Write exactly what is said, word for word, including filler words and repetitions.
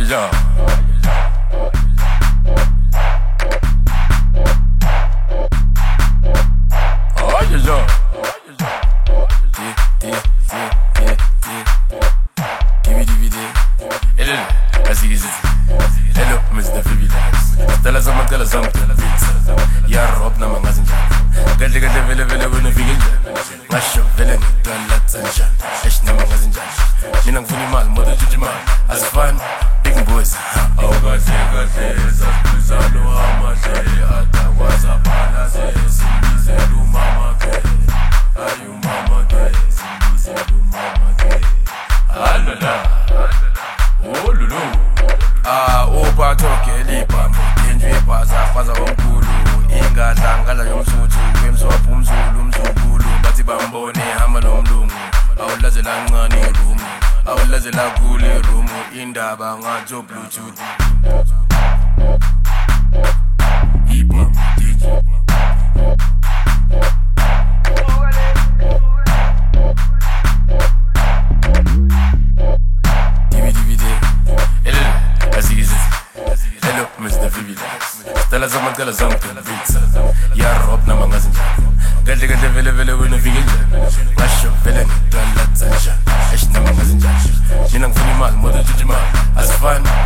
ja. Aye, ja. D, D, D, D, D. D, D, D. Hello, así que hello, mister Vivilax. Tell us something, tell us something. Ya rob na mga zinjan. Gadli gadli vele vele wena figinjan. Ngasho vele ngidala tsanshan. Esh na mga zinjan. Mina ngifuna imali, moto juji mali. Asifani, big boys. Awukahle kahle, sasibizalo amahle. Atakwaza phala ze, simbizela umama ke. Ayu mama ke, simbizela umama ke. Alala, oh lulu. Ah, opa toke libambo. Denjwe paza, paza omkulu. Ingadlangala yomsuthu, wemswapha umzulu, umzukulu. Bathi bambone hamba nomlungu. Awulazela ncane irumu, awulazela kule irumu. Indaba ngathi Bluetooth. Hip-hop, D J. Hello, mister Vivilax. Tell us something, tell us something. Ya rob na mga zinjan. Gadli gadli vele vele wena figinjan. Ngasho vele ngidala tsanshan. Esh na mga zinjan. Mina ngifuna imali, moto juji mali. Asifani.